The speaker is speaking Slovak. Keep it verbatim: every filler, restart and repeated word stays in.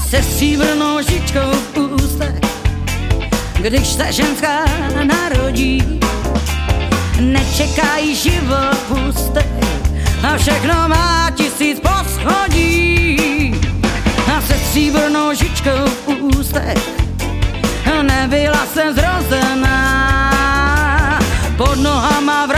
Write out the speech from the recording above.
se stříbrnou žičkou v ústech. Když se ženská narodí, nečekají život pustek a všechno má tisíc poschodí. A se stříbrnou žičkou v ústech nebyla jsem zrozená.